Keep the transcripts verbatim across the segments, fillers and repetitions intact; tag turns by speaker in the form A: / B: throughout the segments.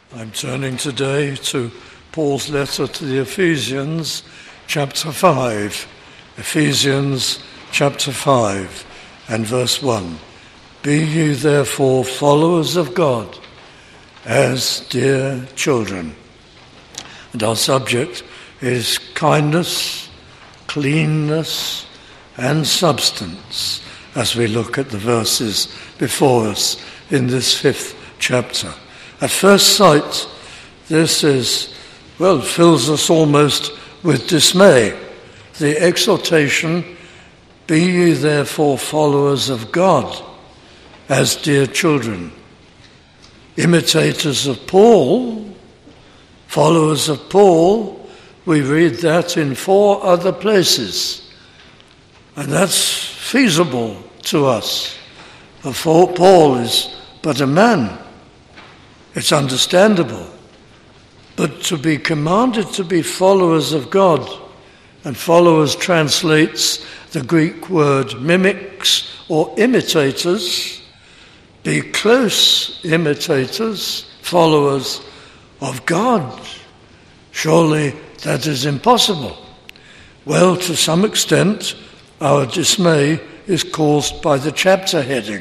A: I'm turning today to Paul's letter to the Ephesians, chapter five. Ephesians, chapter five, and verse one. Be ye therefore followers of God, as dear children. And our subject is kindness, cleanness, and substance, as we look at the verses before us in this fifth chapter. At first sight, this is, well, fills us almost with dismay. The exhortation, be ye therefore followers of God, as dear children. Imitators of Paul, followers of Paul, we read that in four other places. And that's feasible to us. For Paul is but a man. It's understandable. But to be commanded to be followers of God, and followers translates the Greek word mimics or imitators, be close imitators, followers of God. Surely that is impossible. Well, to some extent, our dismay is caused by the chapter heading.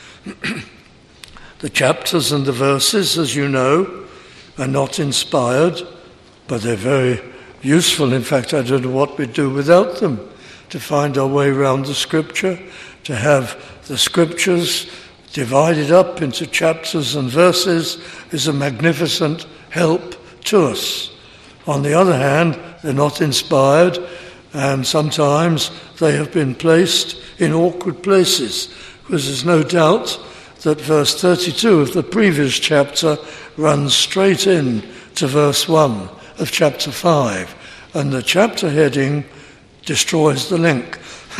A: The chapters and the verses, as you know, are not inspired, but they're very useful. In fact, I don't know what we'd do without them, to find our way around the scripture, to have the scriptures divided up into chapters and verses is a magnificent help to us. On the other hand, they're not inspired, and sometimes they have been placed in awkward places, because there's no doubt that verse thirty-two of the previous chapter runs straight in to verse one of chapter five, and the chapter heading destroys the link.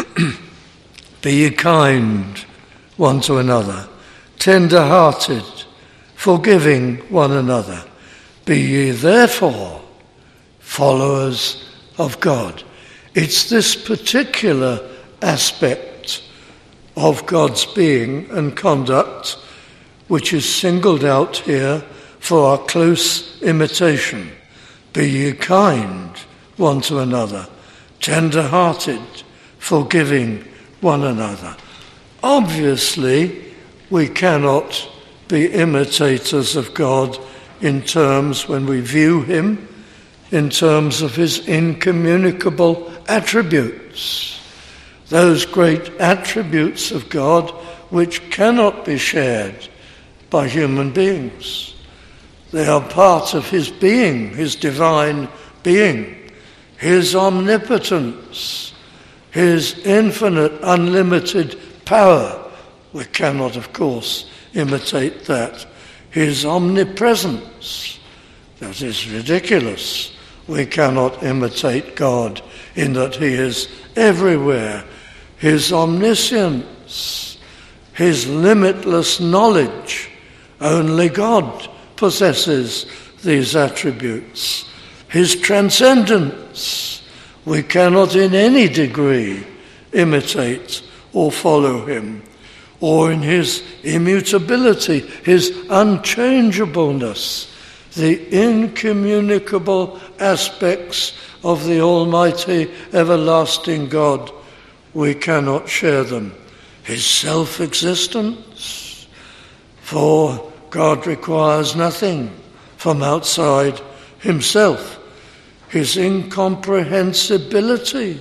A: Be ye kind one to another, tender-hearted, forgiving one another. Be ye therefore followers of God. It's this particular aspect of God's being and conduct which is singled out here for our close imitation. Be ye kind one to another, tender-hearted, forgiving one another. Obviously, we cannot be imitators of God in terms, when we view him, in terms of his incommunicable attributes. Those great attributes of God which cannot be shared by human beings. They are part of his being, his divine being, his omnipotence, his infinite, unlimited power. We cannot, of course, imitate that. His omnipresence. That is ridiculous. We cannot imitate God in that he is everywhere. His omniscience, his limitless knowledge. Only God possesses these attributes. His transcendence. We cannot in any degree imitate or follow him. Or in his immutability, his unchangeableness, the incommunicable aspects of the almighty, everlasting God. We cannot share them. His self-existence, for God requires nothing from outside himself. His incomprehensibility,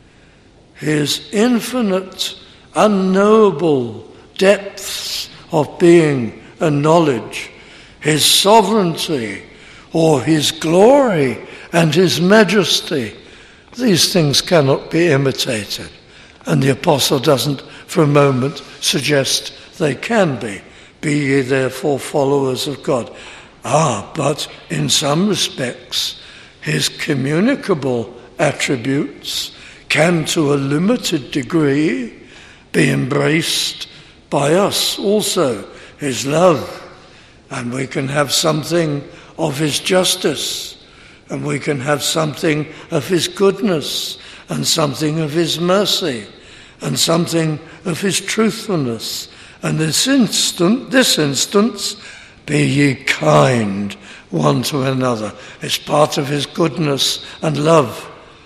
A: his infinite, unknowable depths of being and knowledge, his sovereignty, or his glory and his majesty. These things cannot be imitated. And the apostle doesn't for a moment suggest they can be. Be ye therefore followers of God. Ah, but in some respects, his communicable attributes can to a limited degree be embraced by us also. His love, and we can have something of his justice, and we can have something of his goodness, and something of his mercy, and something of his truthfulness. And this instant, this instance, be ye kind one to another. It's part of his goodness and love.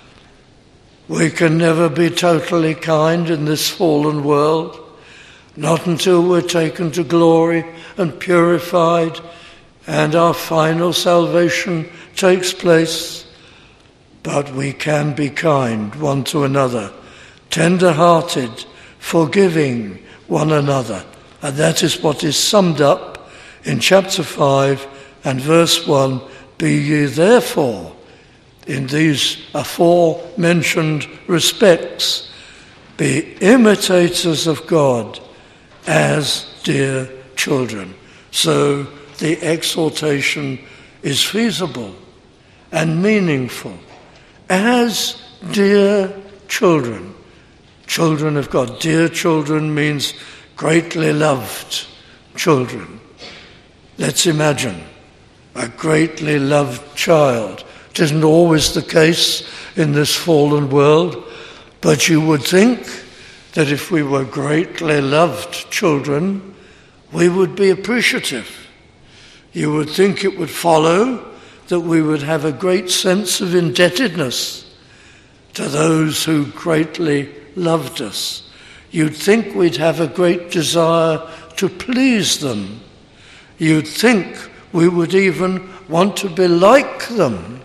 A: We can never be totally kind in this fallen world, not until we're taken to glory and purified and our final salvation takes place. But we can be kind one to another, tender-hearted, forgiving one another. And that is what is summed up in chapter five and verse one. Be ye therefore, in these aforementioned respects, be imitators of God as dear children. So the exhortation is feasible and meaningful. As dear children, children of God. Dear children means greatly loved children. Let's imagine a greatly loved child. It isn't always the case in this fallen world, but you would think that if we were greatly loved children, we would be appreciative. You would think it would follow that we would have a great sense of indebtedness to those who greatly loved us. You'd think we'd have a great desire to please them. You'd think we would even want to be like them.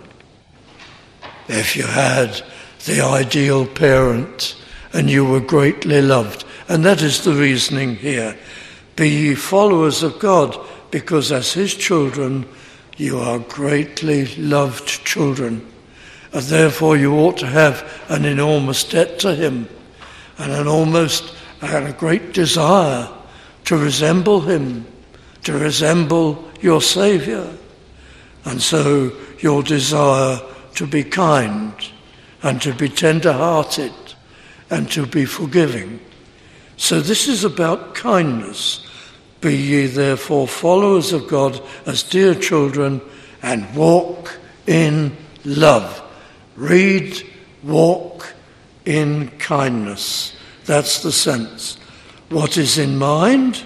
A: If you had the ideal parent and you were greatly loved. And that is the reasoning here. Be ye followers of God, because as his children, you are greatly loved children. And therefore you ought to have an enormous debt to him, and an almost and a great desire to resemble him, to resemble your Saviour. And so your desire to be kind and to be tender-hearted and to be forgiving. So this is about kindness. Be ye therefore followers of God as dear children, and walk in love. Read, walk in kindness. That's the sense. What is in mind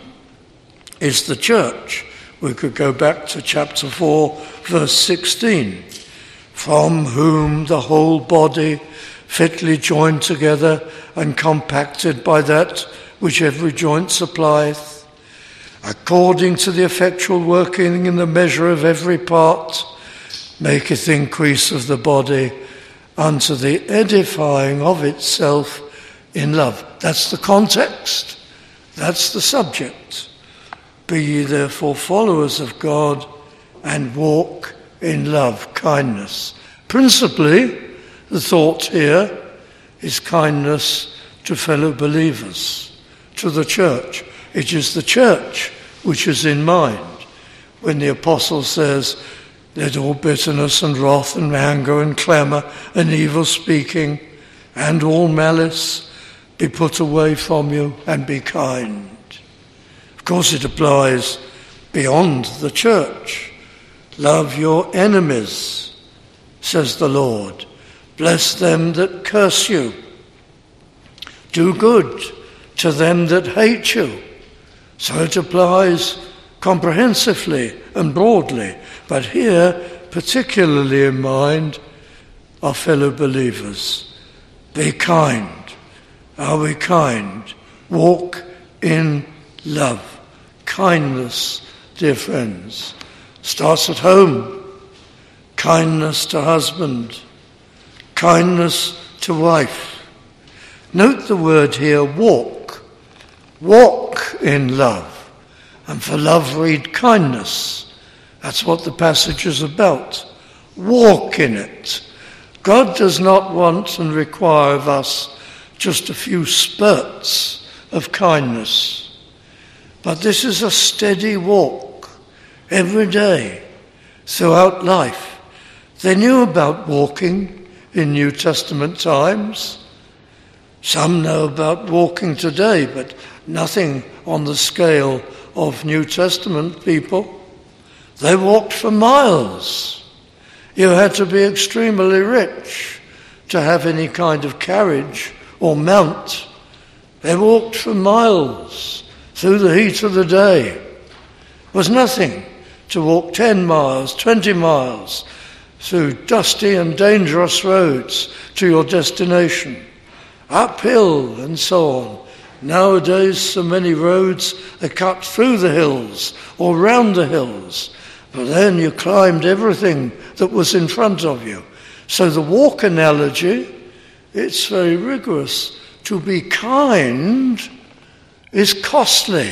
A: is the church. We could go back to chapter four, verse sixteen. From whom the whole body, fitly joined together and compacted by that which every joint supplieth, according to the effectual working in the measure of every part, maketh increase of the body unto the edifying of itself in love. That's the context. That's the subject. Be ye therefore followers of God, and walk in love, kindness. Principally, the thought here is kindness to fellow believers, to the church. It is the church which is in mind when the apostle says, let all bitterness and wrath and anger and clamour and evil speaking and all malice be put away from you, and be kind. Of course it applies beyond the church. Love your enemies, says the Lord. Bless them that curse you. Do good to them that hate you. So it applies comprehensively and broadly. But here, particularly in mind, are fellow believers. Be kind. Are we kind? Walk in love. Kindness, dear friends, starts at home. Kindness to husband. Kindness to wife. Note the word here, walk. Walk in love. And for love, read kindness. That's what the passage is about. Walk in it. God does not want and require of us just a few spurts of kindness. But this is a steady walk every day throughout life. They knew about walking in New Testament times. Some know about walking today, but nothing on the scale of New Testament people. They walked for miles. You had to be extremely rich to have any kind of carriage or mount. They walked for miles through the heat of the day. It was nothing to walk ten miles, twenty miles through dusty and dangerous roads to your destination, uphill and so on. Nowadays, so many roads are cut through the hills or round the hills, but then you climbed everything that was in front of you. So the walk analogy, it's very rigorous. To be kind is costly.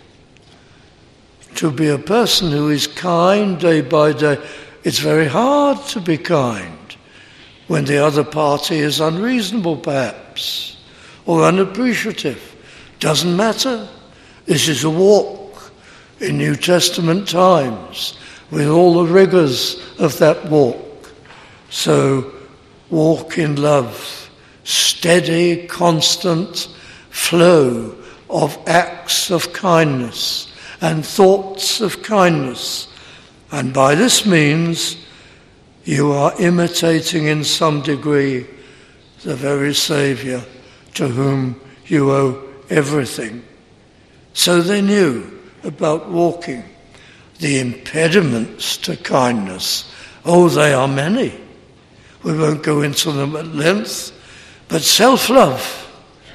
A: To be a person who is kind day by day, it's very hard to be kind when the other party is unreasonable perhaps, or unappreciative. Doesn't matter. This is a walk in New Testament times with all the rigors of that walk. So walk in love, steady, constant flow of acts of kindness and thoughts of kindness. And by this means, you are imitating in some degree the very Saviour to whom you owe everything. So they knew about walking. The impediments to kindness, oh, they are many. We won't go into them at length, but self-love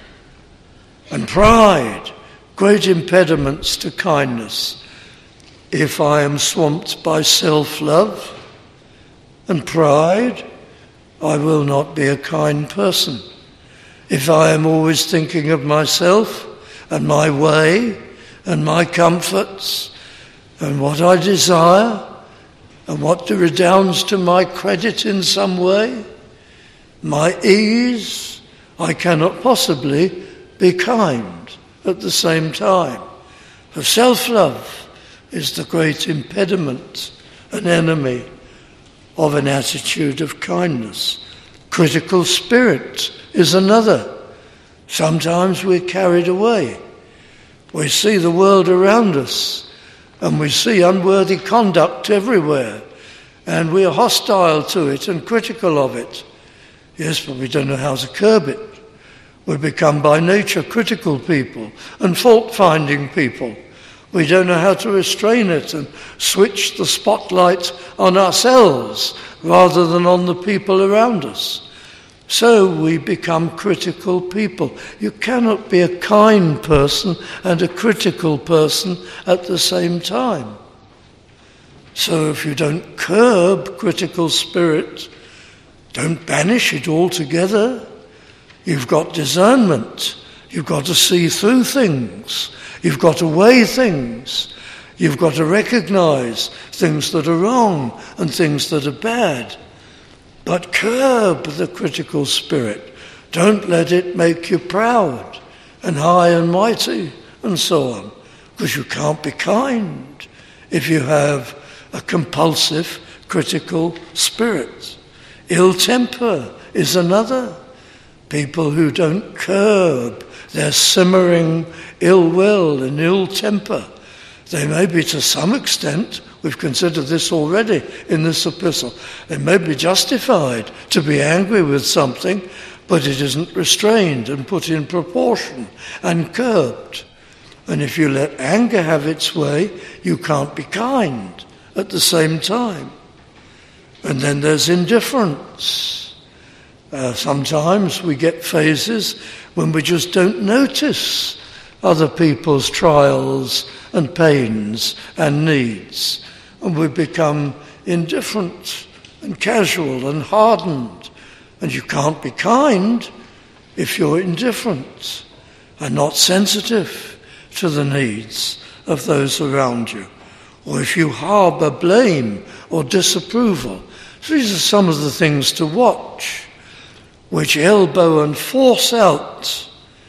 A: and pride, great impediments to kindness. If I am swamped by self-love and pride, I will not be a kind person. If I am always thinking of myself and my way and my comforts and what I desire and what redounds to my credit in some way, my ease, I cannot possibly be kind at the same time. For self-love is the great impediment, an enemy of an attitude of kindness. Critical spirit is another. Sometimes we're carried away. We see the world around us and we see unworthy conduct everywhere and we are hostile to it and critical of it. Yes, but we don't know how to curb it. We become by nature critical people and fault-finding people. We don't know how to restrain it and switch the spotlight on ourselves rather than on the people around us. So we become critical people. You cannot be a kind person and a critical person at the same time. So if you don't curb critical spirit, don't banish it altogether, you've got discernment. You've got to see through things. You've got to weigh things. You've got to recognize things that are wrong and things that are bad. But curb the critical spirit. Don't let it make you proud and high and mighty and so on. Because you can't be kind if you have a compulsive critical spirit. Ill temper is another. People who don't curb their simmering ill will and ill temper. They may be to some extent, we've considered this already in this epistle, they may be justified to be angry with something, but it isn't restrained and put in proportion and curbed. And if you let anger have its way, you can't be kind at the same time. And then there's indifference. Uh, sometimes we get phases when we just don't notice other people's trials and pains and needs, and we become indifferent and casual and hardened. And you can't be kind if you're indifferent and not sensitive to the needs of those around you, or if you harbour blame or disapproval. So these are some of the things to watch, which elbow and force out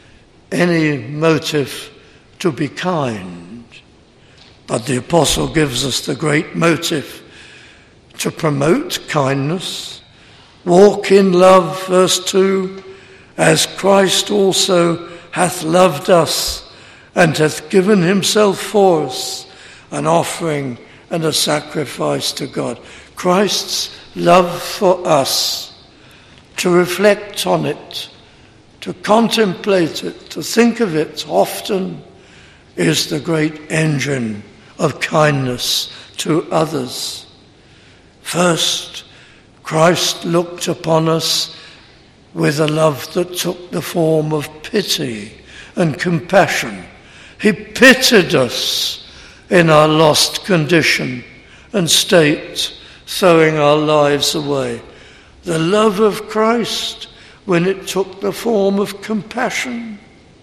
A: any motive to be kind. But the apostle gives us the great motive to promote kindness. Walk in love, verse two, as Christ also hath loved us and hath given himself for us, an offering and a sacrifice to God. Christ's love for us, to reflect on it, to contemplate it, to think of it often, is the great engine of kindness to others. First, Christ looked upon us with a love that took the form of pity and compassion. He pitied us in our lost condition and state, throwing our lives away. The love of Christ when it took the form of compassion.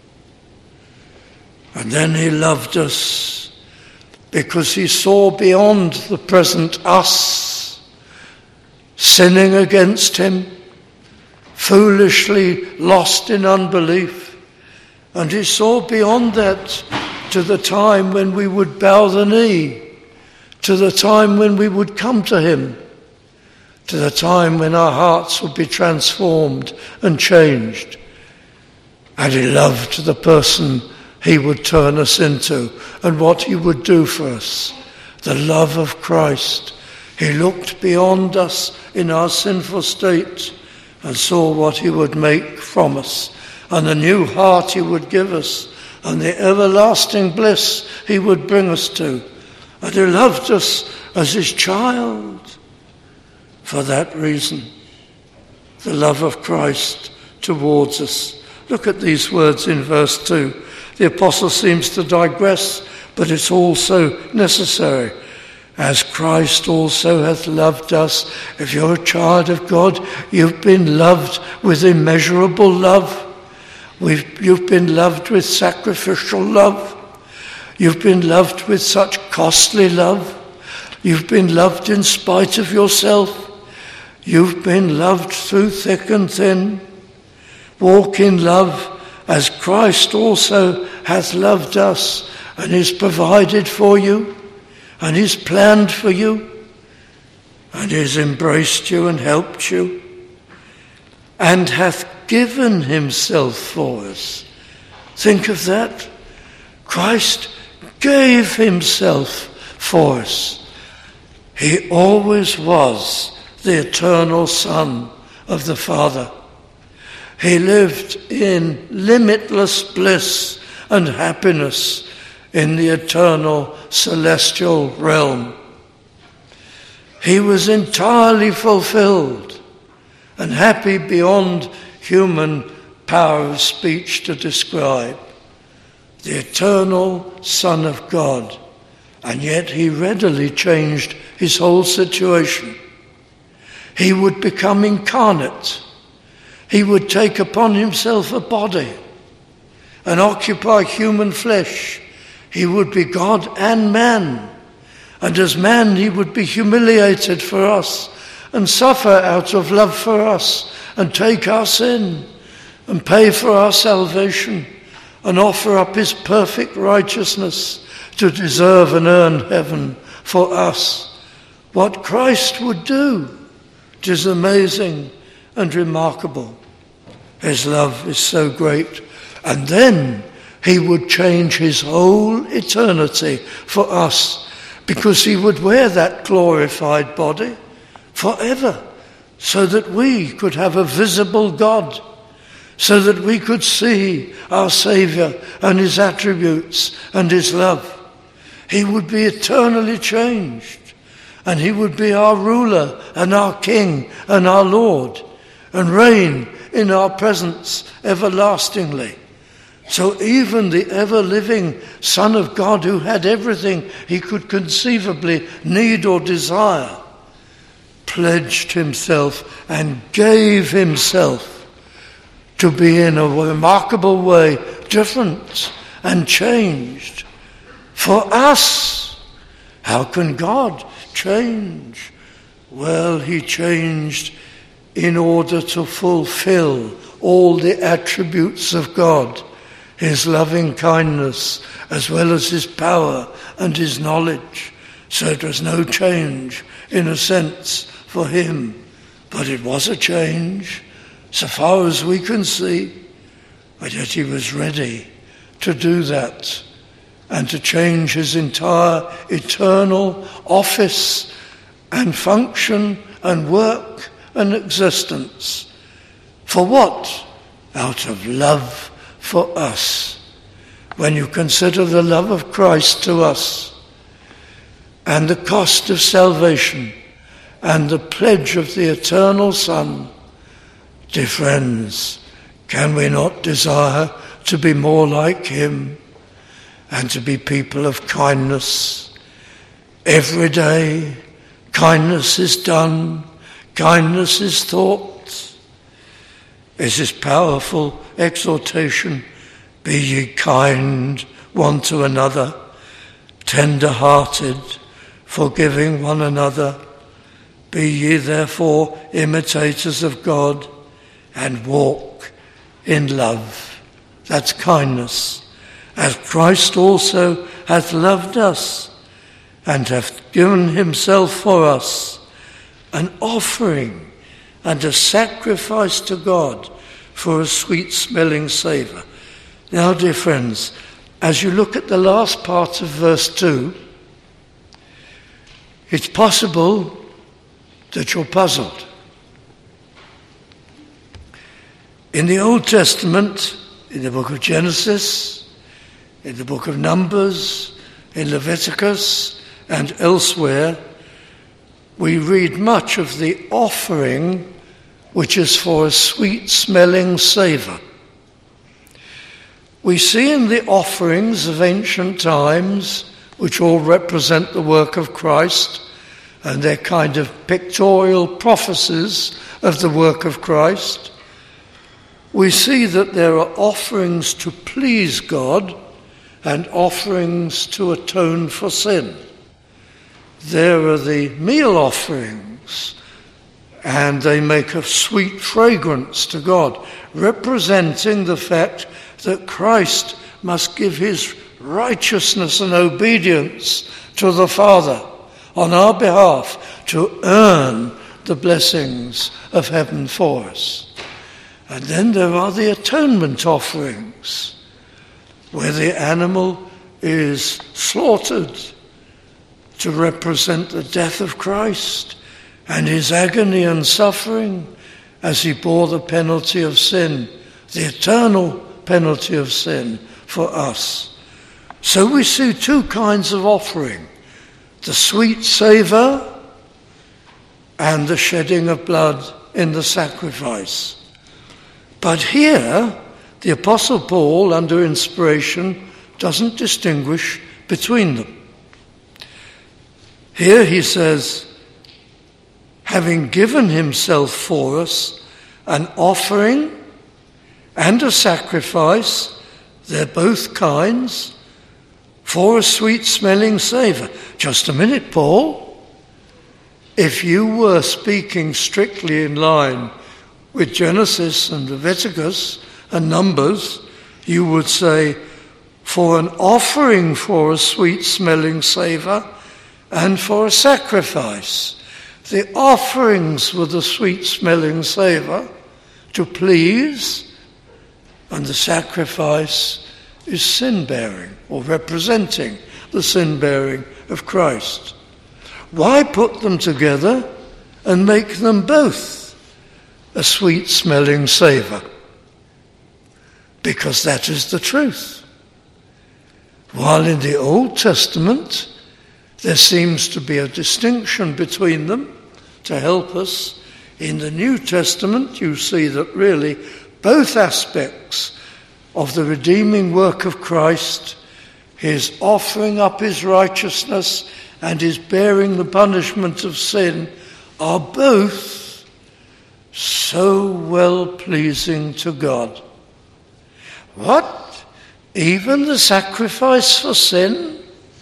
A: And then he loved us because he saw beyond the present us, sinning against him, foolishly lost in unbelief. And he saw beyond that to the time when we would bow the knee, to the time when we would come to him, to the time when our hearts would be transformed and changed. And he loved the person he would turn us into and what he would do for us. The love of Christ. He looked beyond us in our sinful state and saw what he would make from us, and the new heart he would give us, and the everlasting bliss he would bring us to. And he loved us as his child. For that reason, the love of Christ towards us. Look at these words in verse two. The apostle seems to digress, but it's also necessary. As Christ also hath loved us. If you're a child of God, you've been loved with immeasurable love. We've, you've been loved with sacrificial love. You've been loved with such costly love. You've been loved in spite of yourself. You've been loved through thick and thin. Walk in love as Christ also hath loved us and is provided for you and is planned for you and has embraced you and helped you and hath given himself for us. Think of that. Christ gave himself for us. He always was the eternal Son of the Father. He lived in limitless bliss and happiness in the eternal celestial realm. He was entirely fulfilled and happy beyond human power of speech to describe. The eternal Son of God, and yet he readily changed his whole situation. He would become incarnate. He would take upon himself a body and occupy human flesh. He would be God and man. And as man, he would be humiliated for us and suffer out of love for us and take our sin and pay for our salvation and offer up his perfect righteousness to deserve and earn heaven for us. What Christ would do, it is amazing and remarkable. His love is so great. And then he would change his whole eternity for us, because he would wear that glorified body forever, so that we could have a visible God, so that we could see our Saviour and his attributes and his love. He would be eternally changed, and he would be our ruler and our king and our Lord, and reign in our presence everlastingly. So even the ever-living Son of God, who had everything he could conceivably need or desire, pledged himself and gave himself to be in a remarkable way different and changed for us. How can God change? Well, he changed in order to fulfill all the attributes of God, his loving kindness, as well as his power and his knowledge. So it was no change, in a sense, for him. But it was a change, so far as we can see. But yet he was ready to do that and to change his entire eternal office and function and work and existence. For what? Out of love for us. When you consider the love of Christ to us, and the cost of salvation and the pledge of the eternal Son, dear friends, can we not desire to be more like him and to be people of kindness? Every day, kindness is done, kindness is thought. Is this powerful exhortation, be ye kind one to another, tender-hearted, forgiving one another. Be ye therefore imitators of God, and walk in love. That's kindness. As Christ also hath loved us, and hath given himself for us, an offering and a sacrifice to God for a sweet-smelling savour. Now, dear friends, as you look at the last part of verse two, it's possible that you're puzzled. In the Old Testament, in the book of Genesis, in the book of Numbers, in Leviticus, and elsewhere, we read much of the offering which is for a sweet-smelling savour. We see in the offerings of ancient times, which all represent the work of Christ, and they're kind of pictorial prophecies of the work of Christ, we see that there are offerings to please God and offerings to atone for sin. There are the meal offerings, and they make a sweet fragrance to God, representing the fact that Christ must give his righteousness and obedience to the Father on our behalf to earn the blessings of heaven for us. And then there are the atonement offerings, where the animal is slaughtered to represent the death of Christ and his agony and suffering as he bore the penalty of sin, the eternal penalty of sin for us. So we see two kinds of offering, the sweet savour and the shedding of blood in the sacrifice. But here, the Apostle Paul, under inspiration, doesn't distinguish between them. Here he says, having given himself for us an offering and a sacrifice, they're both kinds, for a sweet-smelling savour. Just a minute, Paul. If you were speaking strictly in line with Genesis and Leviticus and Numbers, you would say, for an offering for a sweet-smelling savour and for a sacrifice. The offerings were the sweet-smelling savour to please, and the sacrifice is sin-bearing, or representing the sin-bearing of Christ. Why put them together and make them both a sweet-smelling savour? Because that is the truth. While in the Old Testament there seems to be a distinction between them to help us, in the New Testament you see that really both aspects of the redeeming work of Christ, his offering up his righteousness and his bearing the punishment of sin, are both so well pleasing to God. What? Even the sacrifice for sin?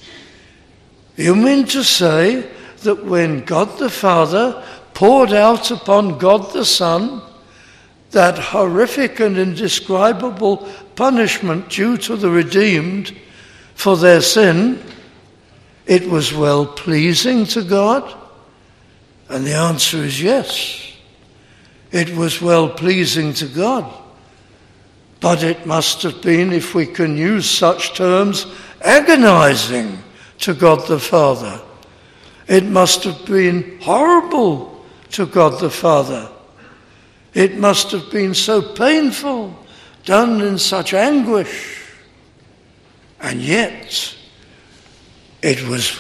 A: You mean to say that when God the Father poured out upon God the Son that horrific and indescribable punishment due to the redeemed for their sin, it was well pleasing to God? And the answer is yes. It was well pleasing to God. But it must have been, if we can use such terms, agonizing to God the Father. It must have been horrible to God the Father. It must have been so painful, done in such anguish. And yet, it was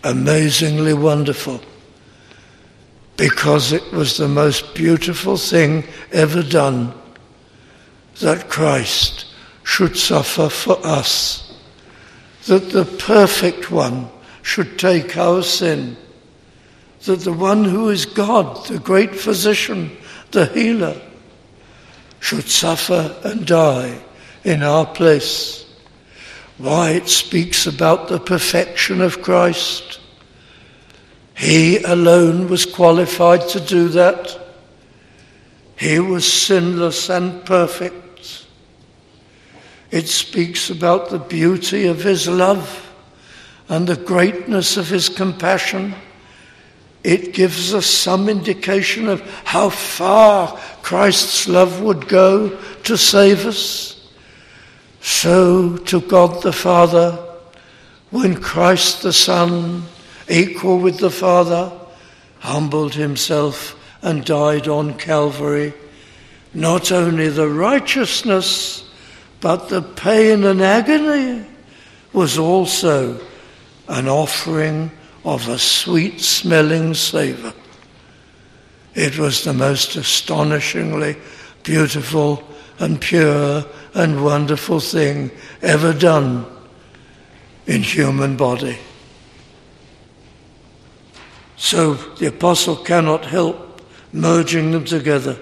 A: amazingly wonderful, because it was the most beautiful thing ever done, that Christ should suffer for us, that the perfect one should take our sin, that the one who is God, the great physician, the healer, should suffer and die in our place. Why? It speaks about the perfection of Christ. He alone was qualified to do that. He was sinless and perfect. It speaks about the beauty of his love and the greatness of his compassion. It gives us some indication of how far Christ's love would go to save us. So to God the Father, when Christ the Son, equal with the Father, humbled himself and died on Calvary, not only the righteousness, but the pain and agony was also an offering of a sweet-smelling savour. It was the most astonishingly beautiful and pure and wonderful thing ever done in human body. So the apostle cannot help merging them together.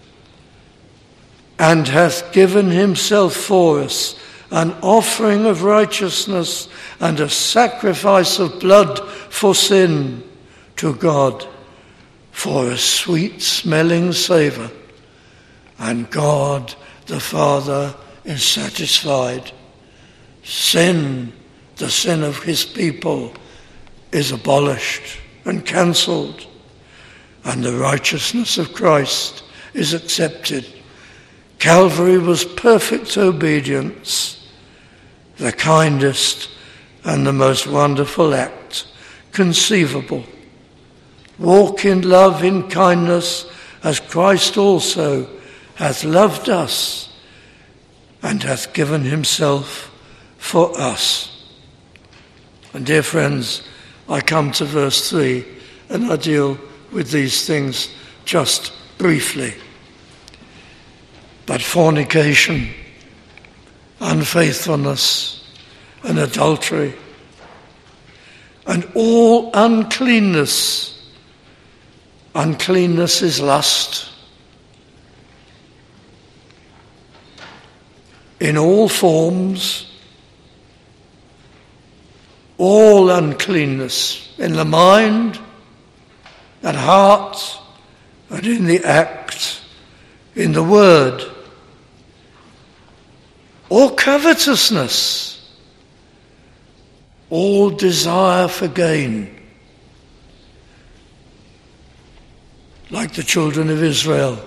A: And hath given himself for us an offering of righteousness and a sacrifice of blood for sin to God, for a sweet-smelling savour. And God the Father is satisfied. Sin, the sin of his people, is abolished and cancelled, and the righteousness of Christ is accepted. Calvary was perfect obedience, the kindest and the most wonderful act conceivable. Walk in love, in kindness, as Christ also hath loved us and hath given himself for us. And dear friends, I come to verse three and I deal with these things just briefly. But fornication, unfaithfulness, and adultery, and all uncleanness. Uncleanness is lust. In all forms, all uncleanness in the mind and heart and in the act, in the word, or covetousness, all desire for gain, like the children of Israel,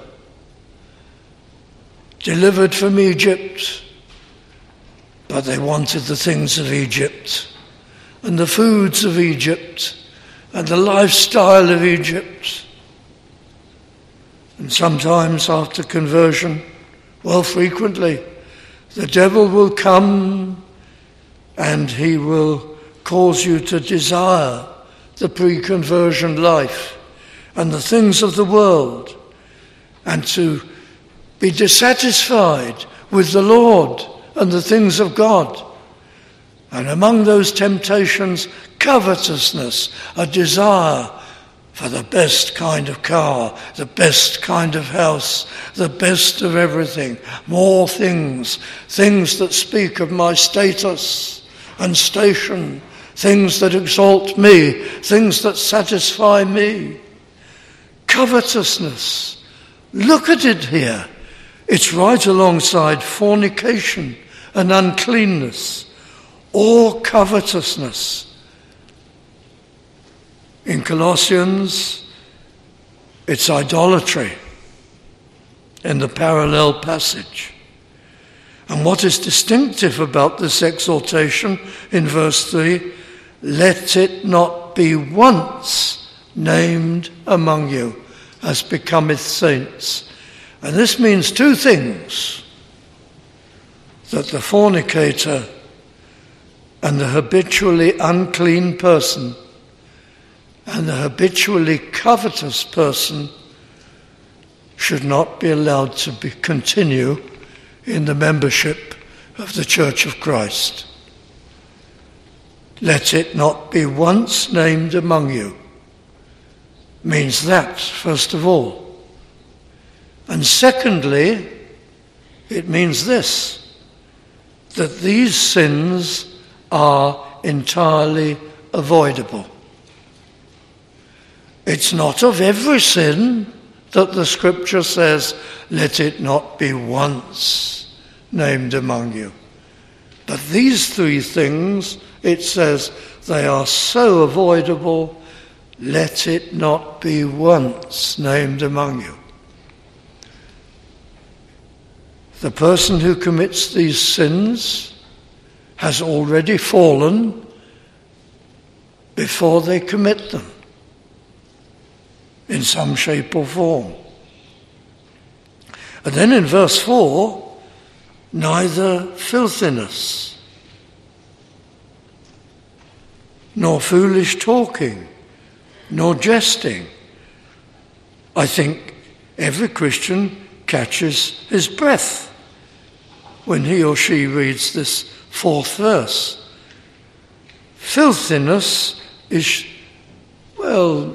A: delivered from Egypt, but they wanted the things of Egypt and the foods of Egypt and the lifestyle of Egypt. And sometimes after conversion, well, frequently, the devil will come and he will cause you to desire the pre-conversion life and the things of the world, and to be dissatisfied with the Lord and the things of God. And among those temptations, covetousness, a desire for the best kind of car, the best kind of house, the best of everything, more things, things that speak of my status and station, things that exalt me, things that satisfy me. Covetousness, look at it here. It's right alongside fornication and uncleanness, or covetousness. In Colossians, it's idolatry in the parallel passage. And what is distinctive about this exhortation in verse three, let it not be once named among you as becometh saints. And this means two things: that the fornicator and the habitually unclean person And the habitually covetous person should not be allowed to be, continue in the membership of the Church of Christ. Let it not be once named among you means that, first of all. And secondly, it means this, that these sins are entirely avoidable. It's not of every sin that the Scripture says, let it not be once named among you. But these three things, it says, they are so avoidable, let it not be once named among you. The person who commits these sins has already fallen before they commit them, in some shape or form. And then in verse four, neither filthiness, nor foolish talking, nor jesting. I think every Christian catches his breath when he or she reads this fourth verse. Filthiness is, well,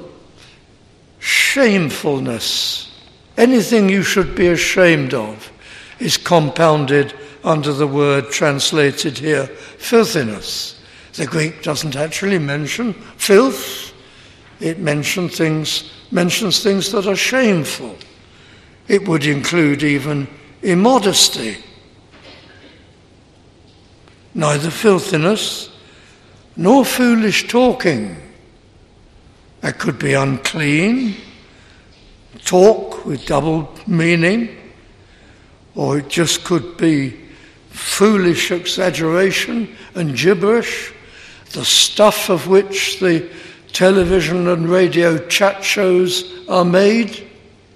A: shamefulness. Anything you should be ashamed of is compounded under the word translated here, filthiness. The Greek doesn't actually mention filth. It mentions things, mentions things that are shameful. It would include even immodesty. Neither filthiness nor foolish talking. That could be unclean, talk with double meaning, or it just could be foolish exaggeration and gibberish, the stuff of which the television and radio chat shows are made,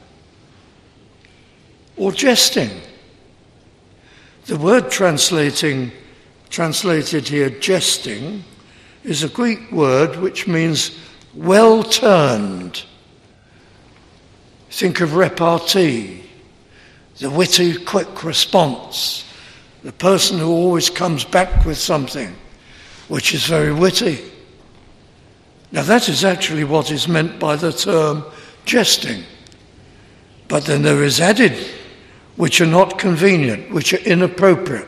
A: or jesting. The word translating, translated here, jesting, is a Greek word which means well turned. Think of repartee, the witty, quick response, the person who always comes back with something which is very witty. Now that is actually what is meant by the term jesting. But then there is added, which are not convenient, which are inappropriate.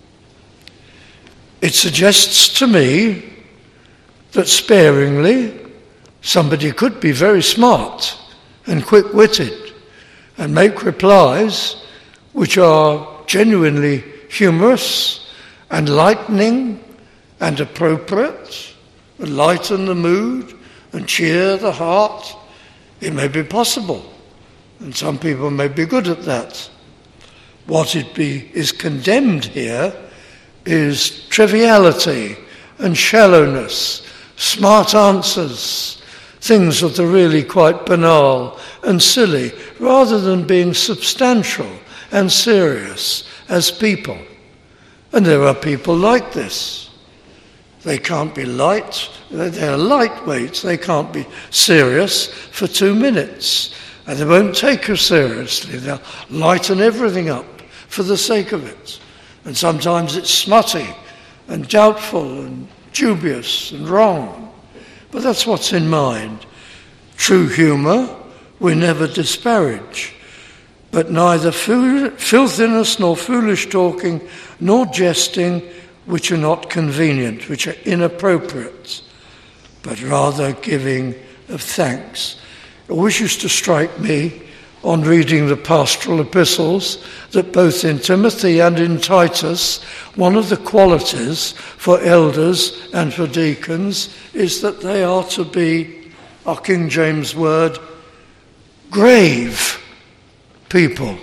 A: It suggests to me that sparingly somebody could be very smart and quick-witted and make replies which are genuinely humorous and lightening and appropriate, and lighten the mood and cheer the heart. It may be possible, and some people may be good at that. What it be is condemned here is triviality and shallowness, smart answers, things that are really quite banal and silly, rather than being substantial and serious as people. And there are people like this. They can't be light, they're lightweight, they can't be serious for two minutes. And they won't take you seriously, they'll lighten everything up for the sake of it. And sometimes it's smutty and doubtful and dubious and wrong. But that's what's in mind. True humour we never disparage, but neither filthiness nor foolish talking nor jesting, which are not convenient, which are inappropriate, but rather giving of thanks. It always used to strike me on reading the pastoral epistles that both in Timothy and in Titus, one of the qualities for elders and for deacons is that they are to be, our King James word, grave people.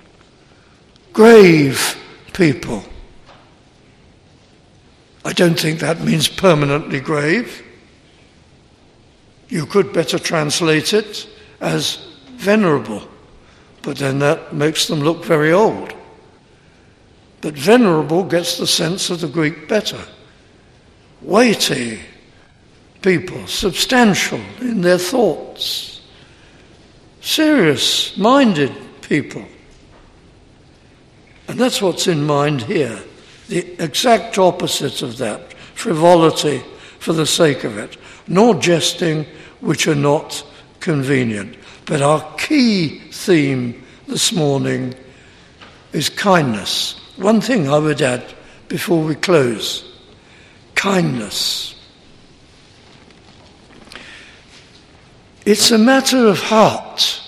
A: Grave people. I don't think that means permanently grave. You could better translate it as venerable, but then that makes them look very old. But venerable gets the sense of the Greek better. Weighty, people, substantial in their thoughts, serious-minded people. And that's what's in mind here, the exact opposite of that, frivolity for the sake of it, nor jesting which are not convenient. But our key theme this morning is kindness. One thing I would add before we close, kindness. It's a matter of heart.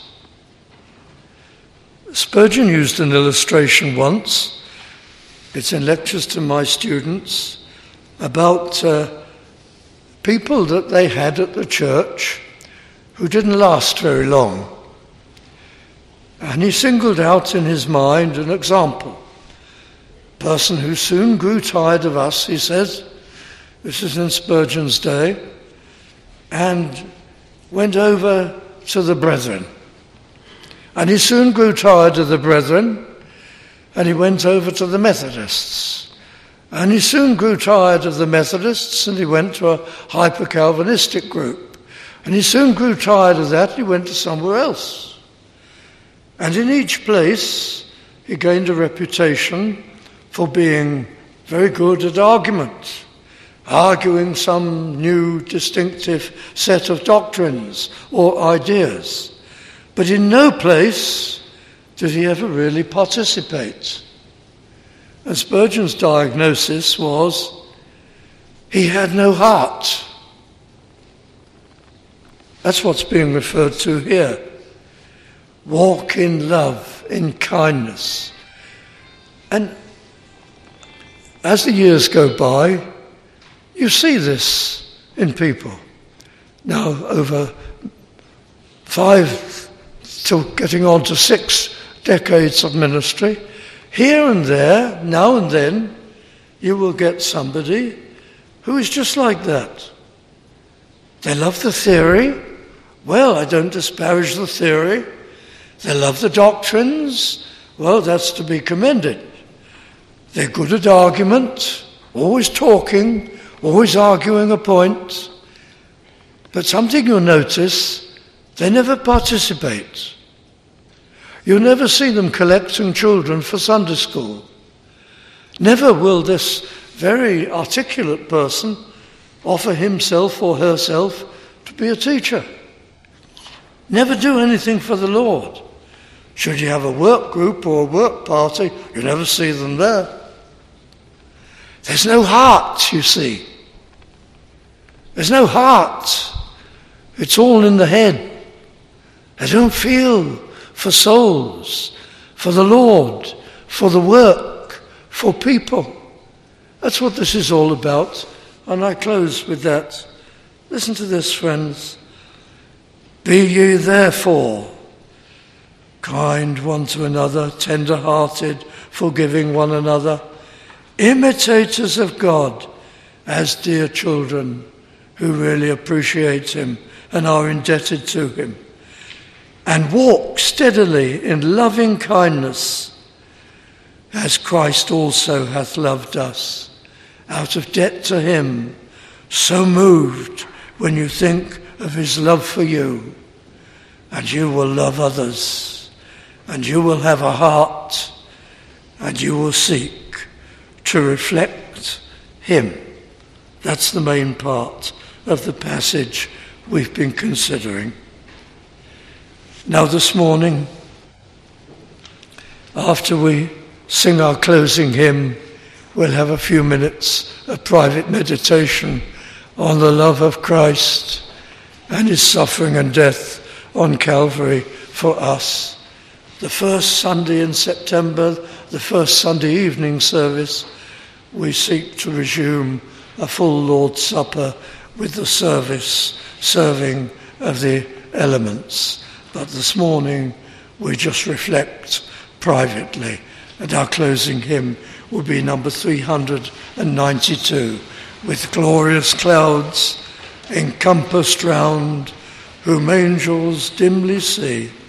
A: Spurgeon used an illustration once, it's in lectures to my students, about uh, people that they had at the church who didn't last very long. And he singled out in his mind an example. A person who soon grew tired of us, he says, this is in Spurgeon's day, and went over to the brethren. And he soon grew tired of the brethren, and he went over to the Methodists. And he soon grew tired of the Methodists, and he went to a hyper-Calvinistic group. And he soon grew tired of that, he went to somewhere else. And in each place, he gained a reputation for being very good at argument, arguing some new distinctive set of doctrines or ideas. But in no place did he ever really participate. And Spurgeon's diagnosis was he had no heart. That's what's being referred to here. Walk in love, in kindness. And as the years go by, you see this in people. Now, over five to getting on to six decades of ministry, here and there, now and then, you will get somebody who is just like that. They love the theory. Well, I don't disparage the theory. They love the doctrines. Well, that's to be commended. They're good at argument, always talking, always arguing a point. But something you'll notice, they never participate. You'll never see them collecting children for Sunday school. Never will this very articulate person offer himself or herself to be a teacher. Never do anything for the Lord. Should you have a work group or a work party, you never see them there. There's no heart, you see. There's no heart. It's all in the head. They don't feel for souls, for the Lord, for the work, for people. That's what this is all about. And I close with that. Listen to this, friends. Be ye therefore kind one to another, tender-hearted, forgiving one another, imitators of God as dear children who really appreciate him and are indebted to him. And walk steadily in loving kindness as Christ also hath loved us, out of debt to him, so moved when you think of his love for you, and you will love others, and you will have a heart, and you will seek to reflect him. That's the main part of the passage we've been considering. Now this morning, after we sing our closing hymn, we'll have a few minutes of private meditation on the love of Christ and his suffering and death on Calvary for us. The first Sunday in September, the first Sunday evening service, we seek to resume a full Lord's Supper with the service, serving of the elements. But this morning we just reflect privately, and our closing hymn will be number three hundred ninety-two, with glorious clouds encompassed round, whom angels dimly see.